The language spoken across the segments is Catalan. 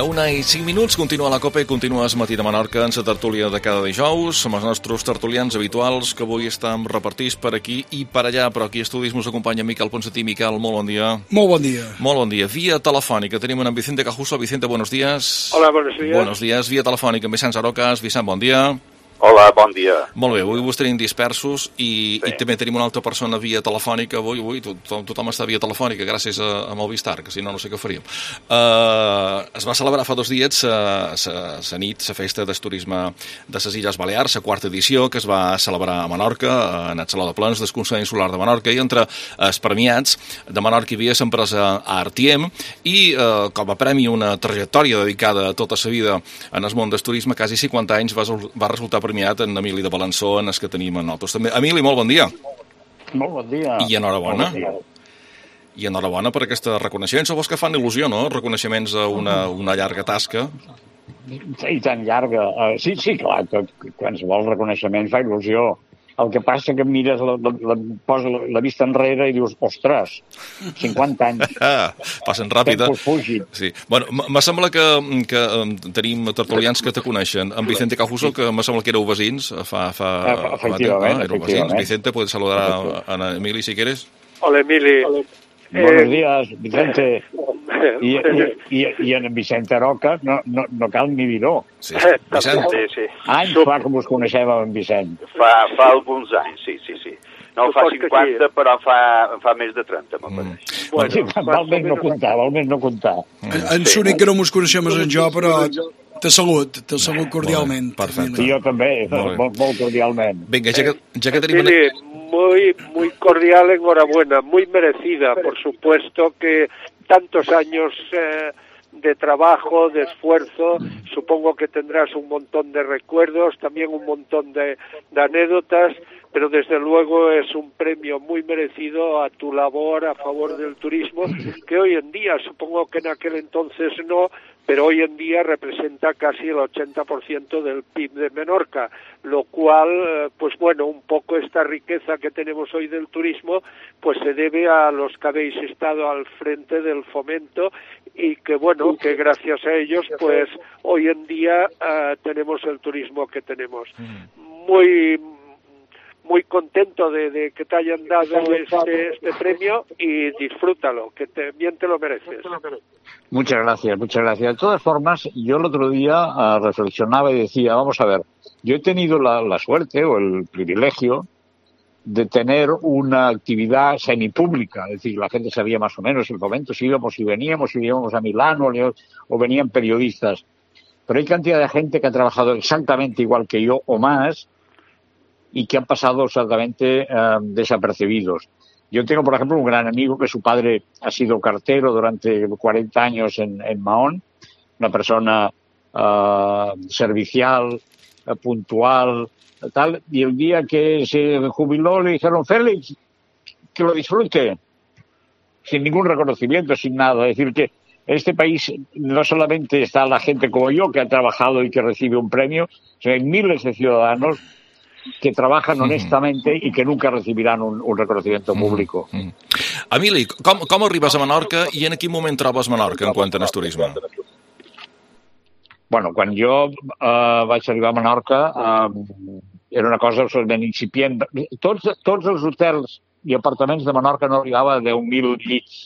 La 1:05, continua la Copa i continues Matí de Menorca, en la tertúlia de cada dijous, amb els nostres tertulians habituals, que avui estan repartits per aquí i per allà, però aquí a estudis ens acompanya Miquel Ponsatí. Miquel, molt bon dia. Molt bon dia. Molt bon dia. Via telefònica tenim en Vicente Cajuso. Vicente, buenos días. Hola, buenos días. Buenos días. Via telefònica amb Vicent Zarocas. Vicent, bon dia. Hola, bon dia. Molt bé, avui vos tenim dispersos i també tenim una altra persona via telefònica. Avui tothom està via telefònica gràcies a Movistar, que si no sé què faríem. Es va celebrar fa 2 dies la nit, la festa del turisme de les Illes Balears, la 4ª edició, que es va celebrar a Menorca, en el Saló de Plens del Consell Insular de Menorca, i entre els premiats de Menorca hi havia l'empresa Artiem, i com a premi una trajectòria dedicada a tota la vida en el món del turisme, quasi 50 anys va resultar premiat en Emili de Balançó, en els que tenim a nosaltres també. Emili, molt bon dia. Molt bon dia. I enhorabona. I enhorabona per aquesta reconeixement. Sou que fan il·lusió, no? Reconeixements a una llarga tasca. I tan llarga. Sí, clar, que qualsevol reconeixement fa il·lusió. El que passa que mires, posa la vista enrere i dius, ostres, 50 anys. Passen ràpid. Tempos fugit. Sí. Bueno, me sembla que tenim tertulians que te coneixen. En Vicente Cajuso, que me sembla que éreu vecins. Efectivament. Vicente, puedes saludar a Emili si quieres. Hola, Emili. Buenos días, Vicente. I en Vicente Roca no cal ni dir-ho. Sí, Vicente. Sí. Anys fa que us coneixem amb en Vicent. Fa alguns anys, sí. No fa 50, però fa més de 30, me'n pareix. Sí, val més no comptar. En Sonic que no mos coneixem en jo, però te salut cordialment. Perfecte. I jo també, molt cordialment. Vinga, ja que tenim... Muy cordial enhorabuena, muy merecida, por supuesto que tantos años de trabajo, de esfuerzo, supongo que tendrás un montón de recuerdos, también un montón de anécdotas, pero desde luego es un premio muy merecido a tu labor a favor del turismo, que hoy en día, supongo que en aquel entonces no, pero hoy en día representa casi el 80% del PIB de Menorca, lo cual, pues bueno, un poco esta riqueza que tenemos hoy del turismo, pues se debe a los que habéis estado al frente del fomento y que bueno, que gracias a ellos, pues hoy en día tenemos el turismo que tenemos. Muy contento de que te hayan dado este premio y disfrútalo, que bien te lo mereces. Muchas gracias. De todas formas, yo el otro día reflexionaba y decía, vamos a ver, yo he tenido la suerte o el privilegio de tener una actividad semipública, es decir, la gente sabía más o menos el fomento, si íbamos y veníamos a Milán o venían periodistas, pero hay cantidad de gente que ha trabajado exactamente igual que yo o más, y que han pasado exactamente desapercibidos. Yo tengo, por ejemplo, un gran amigo que su padre ha sido cartero durante 40 años en Mahón, una persona servicial, puntual, tal, y el día que se jubiló le dijeron, Félix, que lo disfrute, sin ningún reconocimiento, sin nada. Es decir, que en este país no solamente está la gente como yo, que ha trabajado y que recibe un premio, sino hay miles de ciudadanos que trabajan honestamente i que nunca recibirán un reconocimiento público. Emili, com arribes a Menorca i en quin moment trobes Menorca en quant al turisme? Bueno, quan jo vaig arribar a Menorca era una cosa absolutament incipient. Tots els hotels i apartaments de Menorca no arribava a 10.000 llits.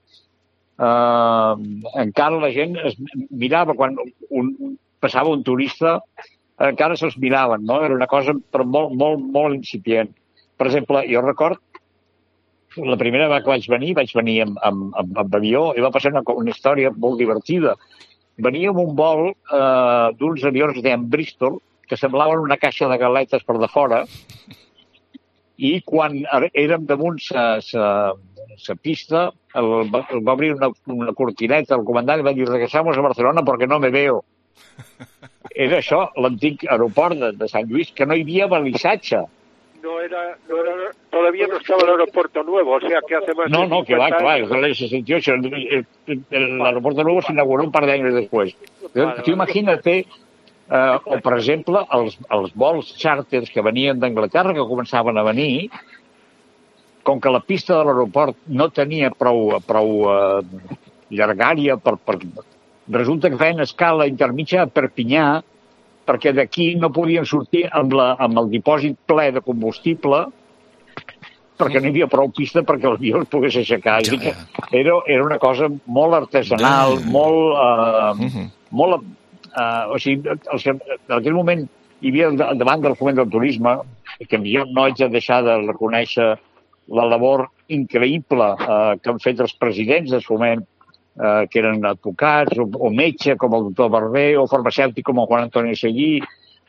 Encara la gent es mirava quan passava un turista, encara se'ls miraven, no? Era una cosa però molt incipient. Per exemple, jo record la primera vegada que vaig venir amb avió i va passar una història molt divertida. Venia amb un vol d'uns avions d'en Bristol que semblaven una caixa de galetes per de fora i quan érem damunt la pista va obrir una cortineta, el comandant va dir regresamos a Barcelona porque no me veo. Era això, l'antic aeroport de Sant Lluís, que no hi havia balisatge. Todavía no estaba el aeropuerto nuevo, o sea que hace más de 50 No, que va, es del 68. El aeropuerto nuevo se inauguró un par de años después. Tú imagínate, o per exemple, els vols xàrters que venien d'Anglaterra, que començaven a venir, com que la pista de l'aeroport no tenia prou llargària per resulta que feien escala intermitja a Perpinyà, perquè d'aquí no podien sortir amb el dipòsit ple de combustible, perquè no hi havia prou pista perquè l'avió es pogués aixecar. Era una cosa molt artesanal, molt... O sigui, en aquell moment hi havia davant del foment del turisme, que jo no haig de deixar de reconèixer la labor increïble que han fet els presidents del foment, que eren advocats, o metge, com el doctor Barber, o farmacèutic, com el Juan Antonio Seguí,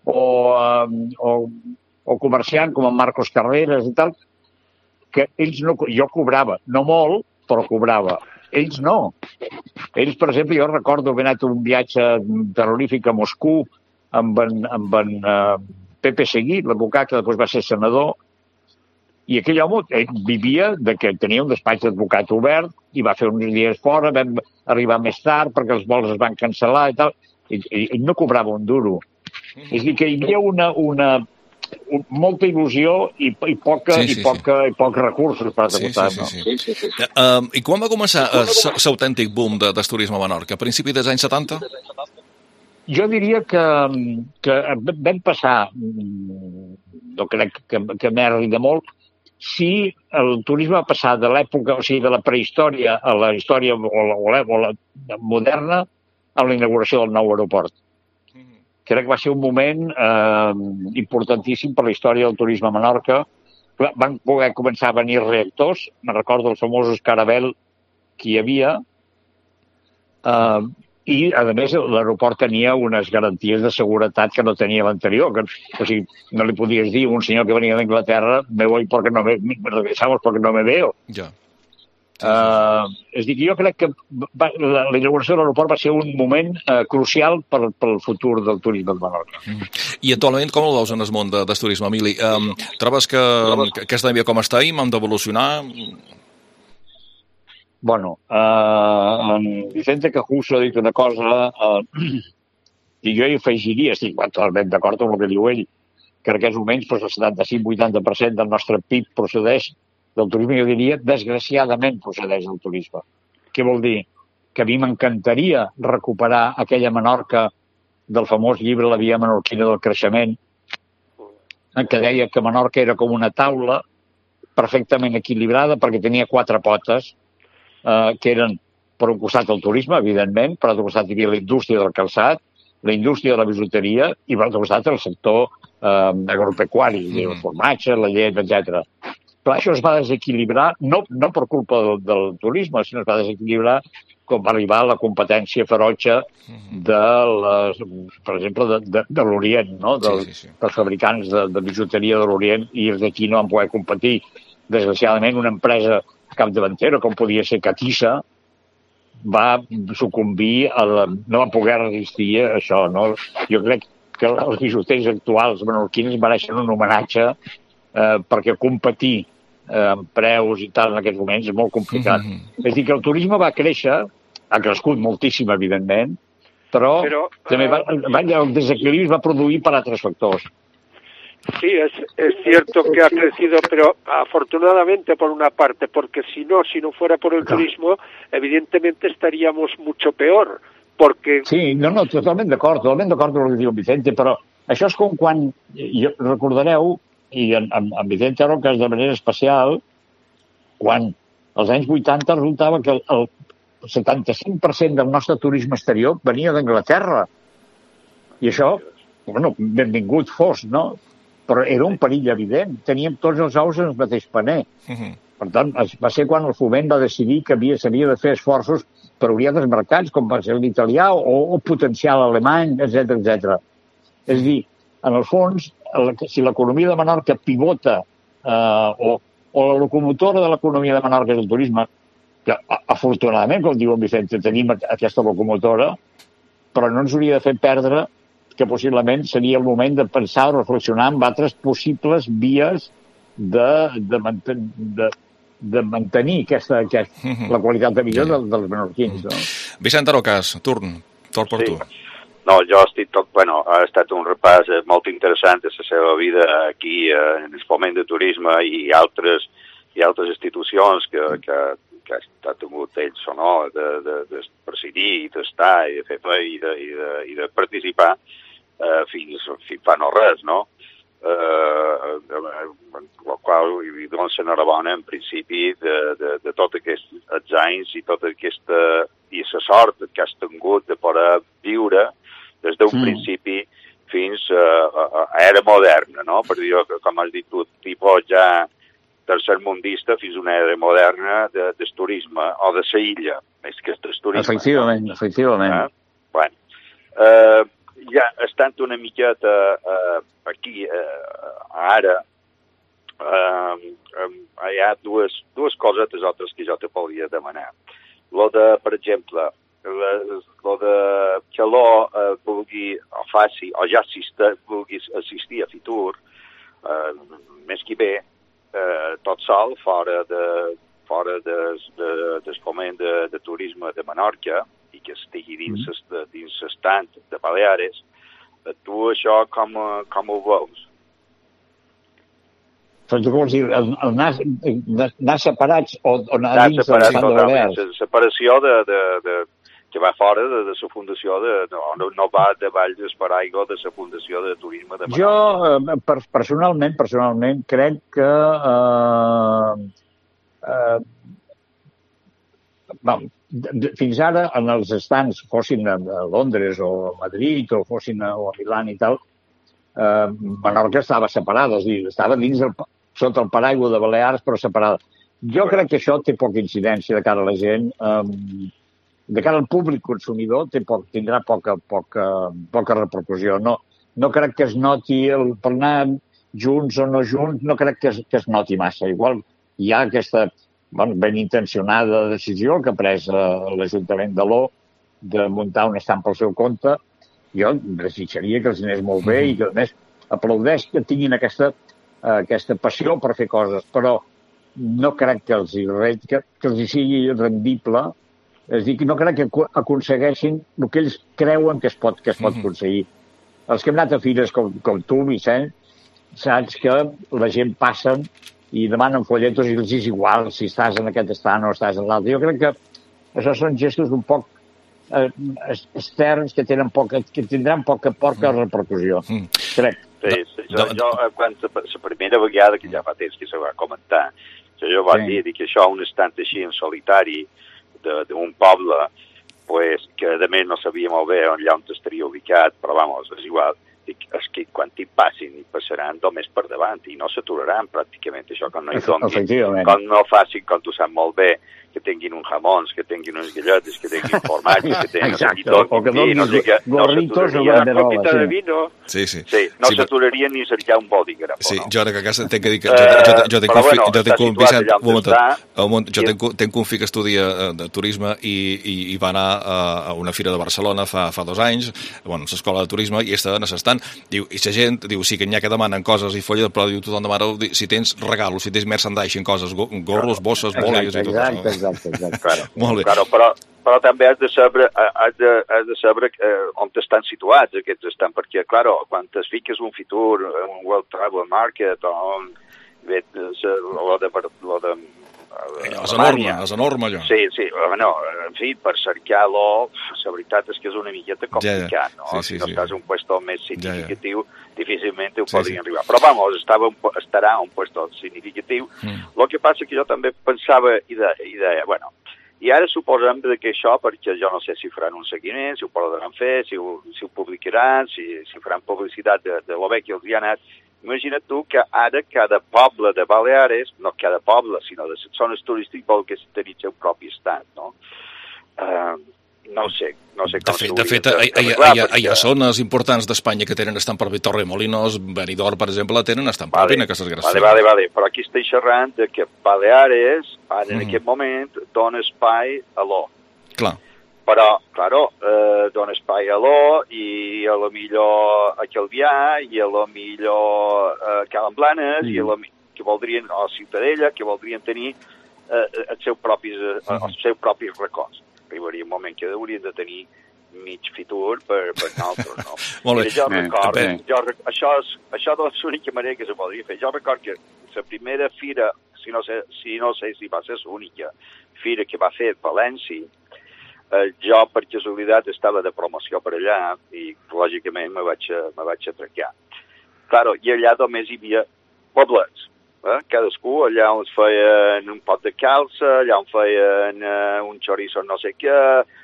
o comerciant, com el Marcos Carreras i tal, que ells no... Jo cobrava, no molt, però cobrava. Ells no. Ells, per exemple, jo recordo haver anat un viatge terrorífic a Moscou amb en Pepe Seguí, l'advocat que després va ser senador, i aquell home vivia que tenia un despatx d'advocat obert i va fer uns dies fora, vam arribar més tard perquè els vols es van cancel·lar i tal, i no cobrava un duro. És a dir, que hi havia molta il·lusió i pocs recursos per executar. I quan va començar l'autèntic boom de turisme a Menorca? A principis dels anys 70? Jo diria que vam passar, no crec que m'erri de molt, si el turisme va passar de l'època, o sigui, de la prehistòria a la història o la moderna a la inauguració del nou aeroport. Crec que va ser un moment importantíssim per la història del turisme a Menorca. Van poder començar a venir reactors, me'n recordo els famosos Caravelle que hi havia, i, a més, l'aeroport tenia unes garanties de seguretat que no tenia l'anterior. O sigui, no li podies dir a un senyor que venia d'Anglaterra, me voy porque no me regresamos porque no me veo. Ja. És a dir, jo crec que la inauguració de l'aeroport va ser un moment crucial pel futur del turisme de Menorca. I actualment com el veus en el món del turisme, Emili? Trobes que està bé com està i hem d'evolucionar? Bueno, en Vicente Cajuso ha dit una cosa i jo hi afegiria, estic totalment d'acord amb el que diu ell, que en aquests moments el 75-80% del nostre PIB procedeix del turisme, jo diria, desgraciadament procedeix del turisme. Què vol dir? Que a mi m'encantaria recuperar aquella Menorca del famós llibre La via menorquina del creixement, en què deia que Menorca era com una taula perfectament equilibrada perquè tenia 4 potes, que eren, per un costat, el turisme, evidentment, per l'altre costat hi havia la indústria del calçat, la indústria de la bijuteria i, per l'altre costat, el sector agropecuari, el formatge, la llet, etc. Però això es va desequilibrar, no per culpa del turisme, sinó es va desequilibrar quan va arribar la competència ferotge per exemple, de l'Orient, no? dels fabricants de bijuteria de l'Orient, i els d'aquí no van poder competir. Desgraciadament, una empresa capdavantera, com podia ser Catissa, va sucumbir, no va poder resistir a això. No? Jo crec que els bijuters actuals menorquins mereixen un homenatge perquè competir amb preus i tal en aquests moments és molt complicat. És a dir, que el turisme va créixer, ha crescut moltíssim, evidentment, però també el desequilibri es va produir per altres factors. Sí, es cierto que ha crecido, pero afortunadamente por una parte, porque si no fuera por el turismo, evidentemente estaríamos mucho peor, porque... Sí, no, totalment d'acord amb el que diu Vicente, però això és com quan, recordareu, i en Vicente era un cas de manera especial, quan als anys 80 resultava que el 75% del nostre turisme exterior venia d'Anglaterra. I això, bueno, benvingut fos, no? Però era un perill evident. Teníem tots els ous en el mateix paner. Per tant, va ser quan el foment va decidir que s'havia de fer esforços per obrir altres mercats, com va ser l'italià o potenciar l'alemany, etc. És a dir, en el fons, si l'economia de Menorca pivota o la locomotora de l'economia de Menorca és el turisme, que afortunadament, com diu en Vicente, tenim aquesta locomotora, però no ens hauria de fer perdre que possiblement seria el moment de pensar o reflexionar en altres possibles vies de mantenir la qualitat de vida dels menorquins. No? Vicent Arocas, torn per tu. No, jo ha estat un repàs molt interessant de la seva vida aquí en el foment de turisme i altres institucions que ha tingut ells o no, de presidir, d'estar, i de fer fe, i de participar fins fa no res, no? El qual hi donen l'enhorabona en principi de tots aquests anys i tota aquesta i la sort que has tingut de poder viure des d'un principi fins a era moderna, no? Per dir, com has dit tu, tipus ja tercermundista fins a una era moderna del turisme o de la illa, més que del turisme. Efectivament. Bueno, ja estant una miqueta aquí, ara, hi ha dues cosetes altres que jo te podria demanar. Per exemple, que vulgui o faci, o ja vulgui assistir a Fitur, més que bé, tot sol, fora del foment de turisme de Menorca, i que estigui dins l'estant de Baleares, tu això com ho veus? Però tu vols dir, anar separats o anar dins de l'estat de Balears? La separació que va fora de la fundació, no va davall del paraigua de la fundació de turisme de Menorca. Jo, personalment, crec que fins ara, en els estants, fossin a Londres o a Madrid o fossin a Milà i tal, Menorca estava separada, és a dir, estava sota el paraigua de Balears, però separada. Jo crec que això té poca incidència de cara a la gent, de cara al públic consumidor tindrà poca repercussió. No crec que es noti, per anar junts o no junts, no crec que es noti massa. Igual hi ha aquesta ben intencionada decisió que ha pres l'Ajuntament d'Aló de muntar un estant pel seu compte. Jo desitjaria que els anés molt bé i que, a més, aplaudeix que tinguin aquesta passió per fer coses, però no crec que els sigui rendible. És a dir, no crec que aconsegueixin el que ells creuen que es pot aconseguir. Els que hem anat a fires com tu, Vicent, saps que la gent passen i demanen folletos i els és igual si estàs en aquest estant o estàs en l'altre. Jo crec que això són gestos un poc externs que tindran poca repercussió. Crec. Sí, jo, quan la primera vegada, que ja fa temps que se va comentar, jo vaig dir que això, un estant així en solitari d'un poble, que a més no sabia molt bé on estaria ubicat, però vamos, és igual, és que quan t'hi passin i passaran només per davant i no s'aturaran pràcticament això, quan no hi donguin, quan no facin, com tu saps molt bé, que tinguin uns jamons, que tinguin unes galletes, que tinguin formatge, que tinguin... Exacte, o que donis gorritos o banderola. Sí. No s'aturaria ni cercar un bolígraf. Sí, jo ara que a casa tinc que dir que jo tinc un fill que estudia de turisme i va anar a una fira de Barcelona fa 2 anys, a l'escola de turisme, i està en l'estant, diu, i la gent diu, sí que n'hi ha que demanen coses i folles, però diu, tothom demana si tens regalos, si tens merchandising, coses, gorros, bosses, bòlies i tot això. Exacte. Molt bé. Claro, però també has de saber on estan situats aquests estants, perquè, claro, quan es fiques un Fitur, un World Travel Market, on és enorme allò. Sí, en fi, per cercar-lo, la veritat és que és una miqueta complicat, no? Si no estàs en un puesto més significatiu, difícilment ho podrien arribar. Però, vamos, estarà en un puesto significatiu. El que passa que jo també pensava i deia, bueno, i ara suposem que això, perquè jo no sé si faran un seguiment, si ho podran fer, si ho publicaran, si faran publicitat de lo bé que els hi ha anat. Imagina't tu que ara cada poble de Baleares, no cada poble, sinó de les zones turístiques, vol que tenir el seu propi estat, no? No sé com s'ho de fet, hi ha zones importants d'Espanya que tenen estant propi. Torremolinos, Benidorm, per exemple, tenen estant propi en aquestes grans ciutats. Vale, però aquí estic xerrant de que Baleares, en aquest moment, dona espai a l'O. Clar. Però, claro, dona espai a l'O i a lo millor a Calvià i a lo millor a Calamblanes i a lo que voldrien, o a Ciutadella, que voldrien tenir els seus propis racons. Arribaria un moment que haurien de tenir mig Fitur per nosaltres, no? Molt bé. Jo record, això és l'única manera que se podria fer. Jo record que la primera fira, si no sé si va ser l'única fira que va fer València. Jo, per casualitat, estava de promoció per allà i, lògicament, me vaig atracar. Claro, i allà només hi havia poblets. Cadascú allà on feien un pot de calça, allà on feien un chorizo no sé què,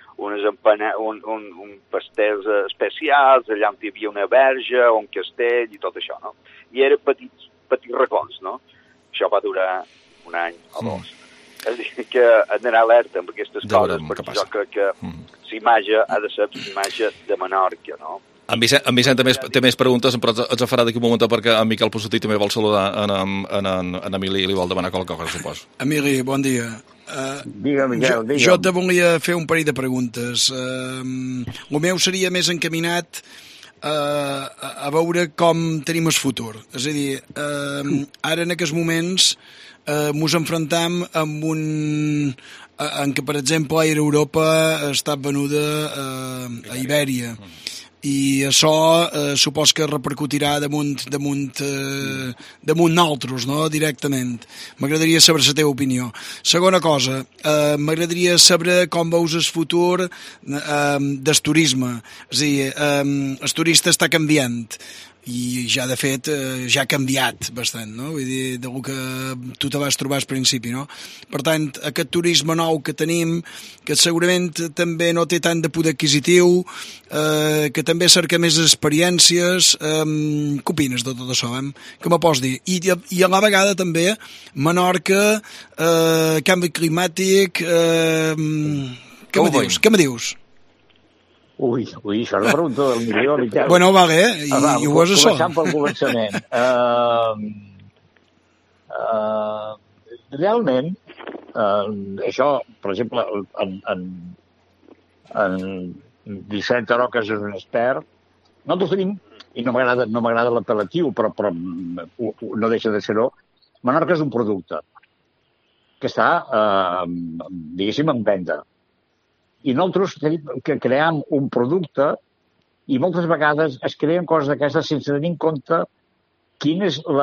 un pastels especials, allà on hi havia una verge, un castell i tot això, no? I eren petits racons, no? Això va durar un any o dos. És dir, que hem d'anar alerta amb aquestes coses, perquè jo crec que l'imatge ha de ser l'imatge de Menorca, no? En Vicent té més preguntes, però ens farà d'aquí un moment perquè en Miquel Possatí també vol saludar en Emili i li vol demanar qualque cosa, suposo. Emili, bon dia. Digue'm, Miquel, Jo te volia fer un parell de preguntes. El meu seria més encaminat a veure com tenim el futur. És a dir, ara en aquests moments mos enfrontam amb en què, per exemple, Air Europa ha estat venuda a Ibèria. I això supos que repercutirà damunt nosaltres, no?, directament. M'agradaria saber la teva opinió. Segona cosa, m'agradaria saber com veus el futur del turisme. És a dir, el turista està canviant i ja, de fet, ja ha canviat bastant, no? Vull dir, del que tu te vas trobar al principi, no? Per tant, aquest turisme nou que tenim, que segurament també no té tant de poder adquisitiu, que també cerca més experiències, què opines de tot això? Què me pots dir? I a la vegada també, Menorca, canvi climàtic, què me dius? Ui, això és la pregunta del milió, Miquel. Bueno, vale, i ho és això. Començant pel començament. Realment, això, per exemple, en Vicent Aroques és un expert. Nosaltres tenim, i no m'agrada l'apel·latiu, però no deixa de ser-ho, Menorca és un producte que està, diguéssim, en venda. I nosaltres tenim que crear un producte i moltes vegades es creen coses d'aquestes sense tenir en compte quin és és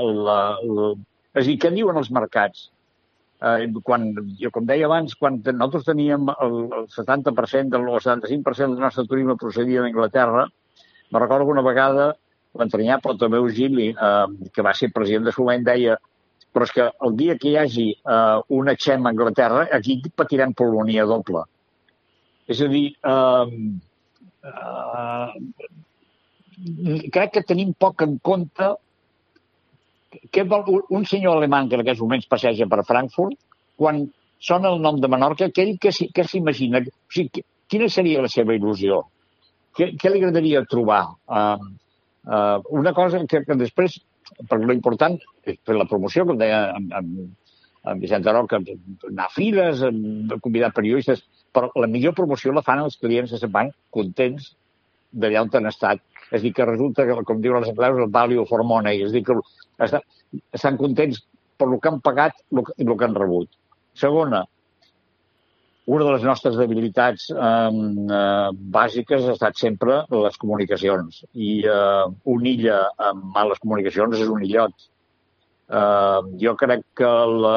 a dir, què diuen els mercats. Com deia abans, quan nosaltres teníem el 70% o el 75% del nostre turisme procedia d'Anglaterra, me recordo que una vegada l'entranyable Tomeu Gili, que va ser president de Solent, deia però és que el dia que hi hagi una XEM a Anglaterra, aquí patirem polonia doble. És a dir, crec que tenim poc en compte que un senyor alemany que en aquests moments passeja per Frankfurt, quan sona el nom de Menorca, ell què s'imagina? O sigui, quina seria la seva il·lusió? Què li agradaria trobar? Una cosa que després, perquè l'important és fer la promoció, com deia en Vicent Aroca, anar a fires, convidar periodistes, però la millor promoció la fan els clients que se'n van contents d'allà on han estat. És a dir, que resulta que, com diuen els anglesos, el value for money, és a dir, que estan contents per el que han pagat i el que han rebut. Segona, una de les nostres debilitats bàsiques ha estat sempre les comunicacions. I una illa amb males comunicacions és un illot. Jo crec que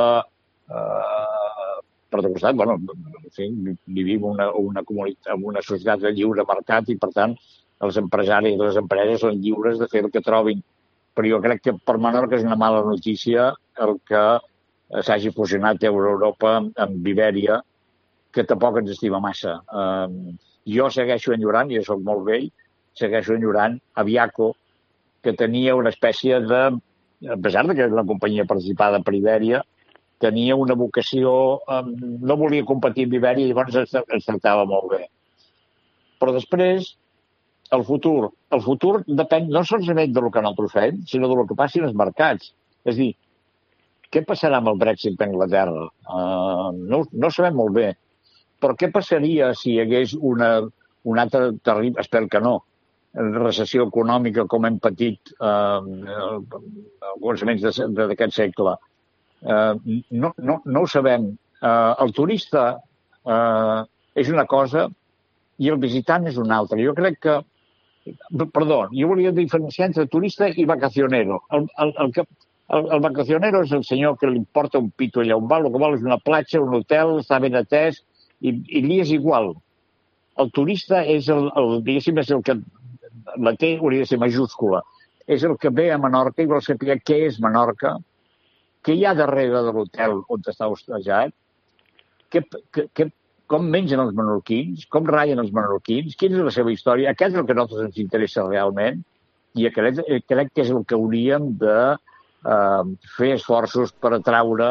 per altre costat, bueno, sí, vivim en una societat de lliure mercat i, per tant, els empresaris i les empreses són lliures de fer el que trobin. Però jo crec que per Menorca és una mala notícia el que s'hagi fusionat Europa amb Ibèria, que tampoc ens estima massa. Jo segueixo enyorant, i soc molt vell, segueixo enyorant Aviaco, que tenia una espècie de, a pesar que era una companyia participada per Ibèria, tenia una vocació, no volia competir amb Ibèria i llavors ens tractava molt bé. Però després, el futur depèn no solament del que nosaltres fem, sinó del que passi als mercats. És a dir, què passarà amb el Brexit a Anglaterra? No sabem molt bé. Però què passaria si hi hagués una altra terrible, espero que no, recessió econòmica com hem patit al començament d'aquest segle? No ho sabem. El turista és una cosa i el visitant és una altra. Jo crec que... Perdó, jo volia diferenciar entre turista i vacacionero. El vacacionero és el senyor que li importa un pito allà on va, el que vol és una platja, un hotel, està ben atès, i li és igual. El turista és diguéssim, és el que la T hauria de ser majúscula. És el que ve a Menorca i vol saber què és Menorca, què hi ha darrere de l'hotel on està hostejat, com mengen els menorquins, com ratllen els menorquins, quina és la seva història. Aquest és el que a nosaltres ens interessa realment i crec que és el que hauríem de fer esforços per atraure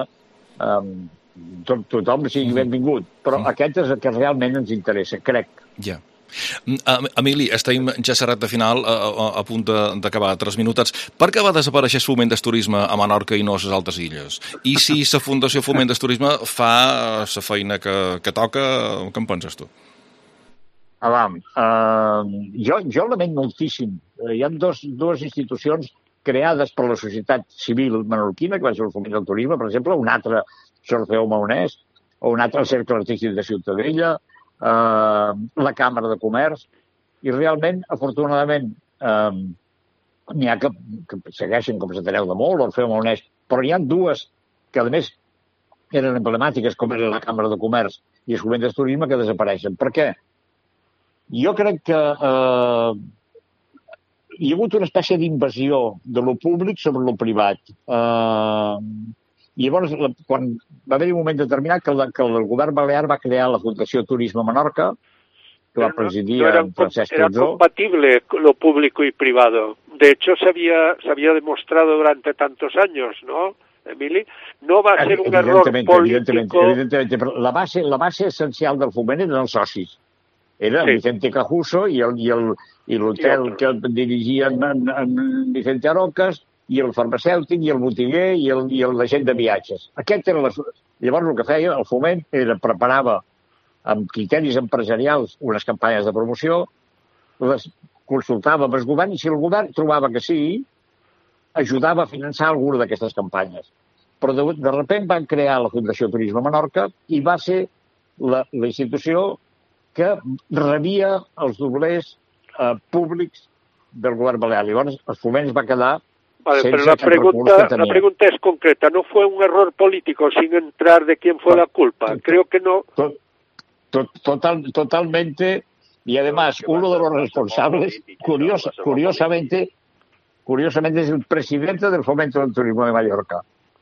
tothom sigui benvingut. Però aquest és el que realment ens interessa, crec. Ja. Emili, estem ja a recta final, a punt d'acabar, 3 minutets. Per què va desaparèixer el Foment d'Turisme a Menorca i no a les altres illes? I si la Fundació Foment d'Turisme fa la feina que toca, què en penses tu? Jo lamento moltíssim. Hi ha dues institucions creades per la societat civil menorquina, que va ser el Foment del Turisme, per exemple, un altre Sorfeu Maonès, o un altre el Cercle Artístic de Ciutadella, la Càmera de Comerç, i realment, afortunadament, n'hi ha que segueixen com s'ateneu de molt, l'Orfeu Maonès, però hi ha dues que, a més, eren emblemàtiques, com era la Càmera de Comerç i el Foment del Turisme, que desapareixen. Per què? Jo crec que hi ha hagut una espècie d'invasió de lo públic sobre lo privat. I llavors, quan va haver-hi un moment determinat que el govern balear va crear la Fundació Turisme Menorca, que va presidir Francesc Tozó. Era compatible lo público y privado. De hecho, se había demostrado durante tantos años, ¿no, Emili? No va a ser un error político. Evidentemente, però la base essencial del foment eren els socis. Era Vicente Cajuso i l'hotel que dirigien en Vicente Arocas, i el farmacèutic, i el botiguer, i l'agent de viatges. Llavors el que feia el foment era preparava amb criteris empresarials unes campanyes de promoció, les consultava amb el govern, i si el govern trobava que sí, ajudava a finançar alguna d'aquestes campanyes. Però de sobte van crear la Fundació Turisme Menorca i va ser la institució que rebia els doblers públics del govern balear. Llavors el foment es va quedar. Vale, pero la pregunta es concreta. ¿No fue un error político sin entrar de quién fue la culpa? Creo que no. Totalmente. Y además, uno de los responsables, curiosamente, es el presidente del Fomento del Turismo de Mallorca.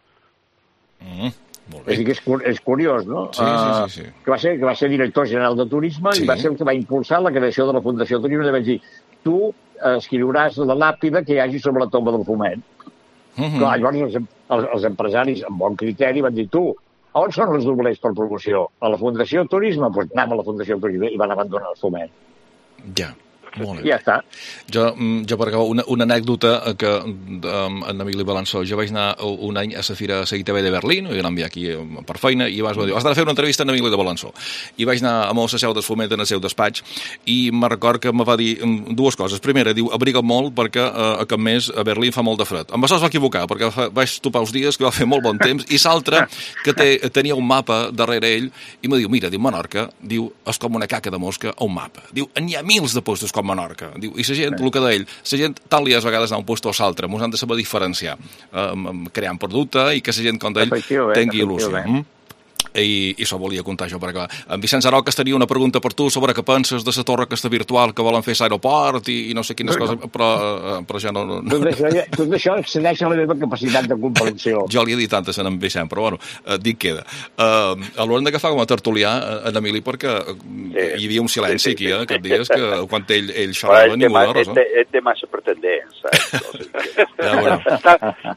Molt bé. És curiós, no? Sí. Que va ser director general de Turisme i va ser el que va impulsar la creació de la Fundació Turisme. I vaig dir, tu escriuràs la làpida que hi hagi sobre la tomba del foment. Clar, llavors els empresaris, amb bon criteri, van dir, tu, on són els doblers per promoció? A la Fundació Turisme? Doncs anem a la Fundació Turisme i van abandonar el foment. Ja. Molt bé. Ja està. Jo per acabar, una anècdota que en Emili Balançó, jo vaig anar un any a la Fira CITB de Berlín, i l'enviar aquí per feina, i vas dir, has de fer una entrevista amb Emili de Balançó. I vaig anar a la seu del Foment en el seu despatx, i me record que me va dir dues coses. Primera, diu, abriga't molt perquè aquest mes a Berlín fa molt de fred. Amb això es va equivocar, perquè vaig topar uns dies que va fer molt bon temps, i l'altre, que tenia un mapa darrere ell, i me diu, mira, diu, Menorca, diu, és com una caca de mosca a un mapa. Diu, n'hi ha mils de postos com Menorca. Diu, i la gent, el que deia ell, la gent tant li és a vegades anar a un lloc o l'altre, ens han de saber diferenciar, creant producte i que la gent com d'ell tingui il·lusió. I això volia contar jo per acabar. En Vicenç Arocas tenia una pregunta per tu sobre què penses de la torre aquesta virtual que volen fer a l'aeroport i no sé quines coses, però ja no... Tot això excedeix a la meva capacitat de comprensió. Jo li he dit tantes en Vicent, però bueno, dic queda. L'haurem d'agafar com a tertulià en Emili perquè hi havia un silenci aquí, aquests dies, que quan ell xerrava ningú de res. És de massa pretendent, saps? Ja veurem.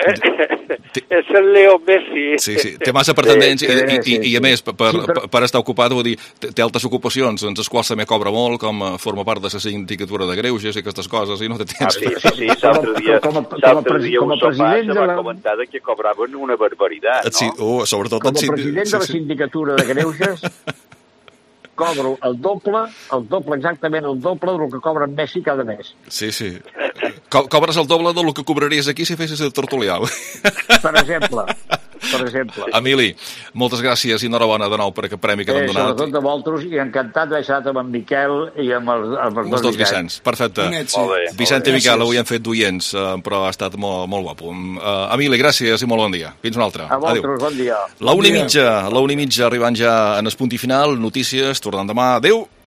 És el Leo Messi. Sí, té massa pretendents i a més, per estar ocupat, vull dir, té altres ocupacions, en les quals també cobra molt, com forma part de la sindicatura de greuges i aquestes coses, i no té temps. Sí, l'altre dia un sopar se va comentar que cobraven una barbaritat, no? Sí, sobretot com a president de la sindicatura de greuges cobro exactament el doble del que cobra Messi cada mes. Sí. Cobres el doble del que cobraries aquí si fessis el tertulial. Per exemple. per exemple. Emili, moltes gràcies i enhorabona de nou per aquest premi que t'han donat. Sobretot de vosaltres, i encantat d'haver estat amb en Miquel i amb els dos Vicents. Perfecte. Vicent i Miquel avui han fet d'oients, però ha estat molt guapo. Emili, gràcies i molt bon dia. Fins una altra. A vosaltres, bon dia. La 1:30 arribant ja en el punt i final. Notícies, tornant demà. Adéu.